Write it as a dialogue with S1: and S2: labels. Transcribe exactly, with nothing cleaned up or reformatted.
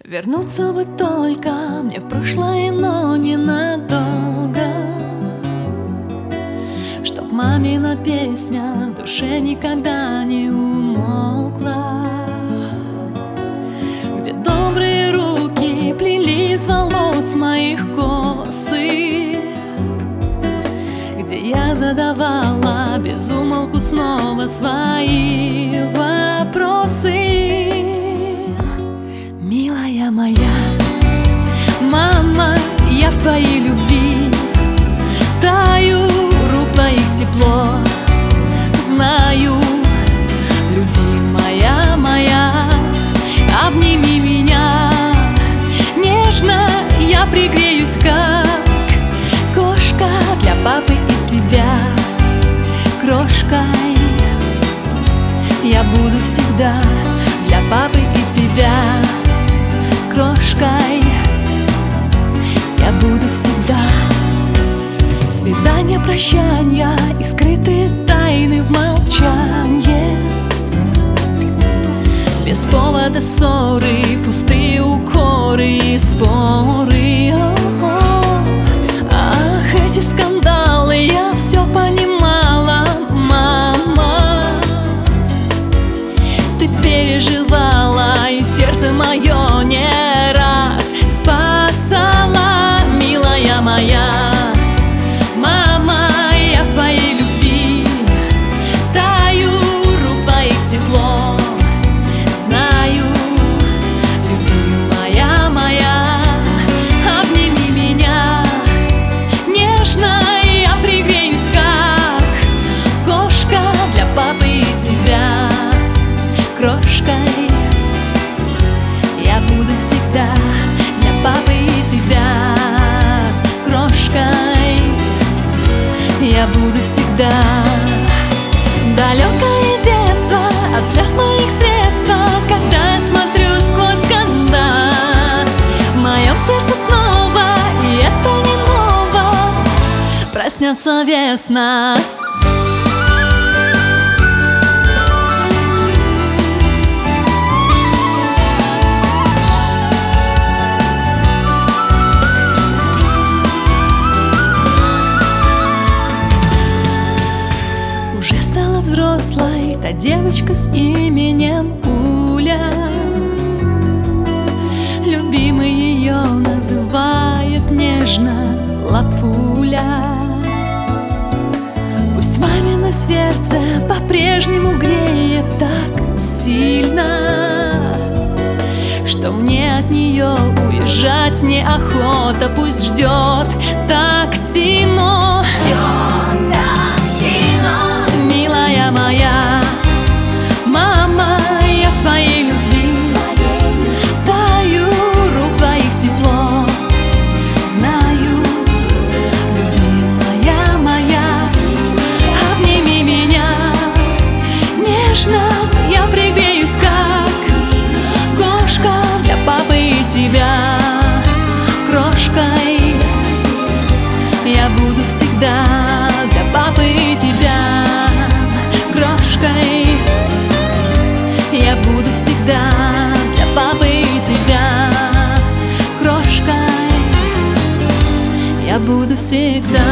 S1: Вернуться бы только мне в прошлое, но ненадолго, чтоб мамина песня в душе никогда не умолкла, где добрые руки плели из волос моих косы, где я задавала без умолку снова свои вопросы. Милая моя мама, я в твоей любви таю, рук твоих тепло знаю. Любимая моя, обними меня нежно, я пригреюсь, как кошка для папы и тебя крошкой. Я буду всегда для папы и тебя крошкой. Я буду всегда. Свидания, прощания и скрытые тайны в молчанье, без повода ссоры, пустые укоры и споры. О-о-о. Ах, эти скандалы, я все понимала, мама. Ты переживала, и сердце мое не раз спасала. Милая моя мама, я в твоей любви таю, рук твоих тепло знаю. Любимая моя, обними меня нежно, я пригреюсь, как кошка для папы и тебя крошкой. Я буду всегда для папы и тебя крошкой. Я буду всегда. Далекое детство, от слез моих средства, когда я смотрю сквозь года. В моем сердце снова, и это не ново, проснется весна. Уже стала взрослой та девочка с именем Уля. Любимый ее называет нежно Лапуля. Пусть мамино сердце по-прежнему греет так сильно, что мне от нее уезжать неохота. Пусть ждет такси, но ждет такси, но. Милая моя мама, я в твоей любви таю, рук твоих тепло знаю. Любимая моя, обними меня нежно, я пригреюсь, как кошка для папы и тебя крошкой. Я буду всегда для папы и тебя крошкой. Я буду всегда для папы и тебя крошкой. Я буду всегда.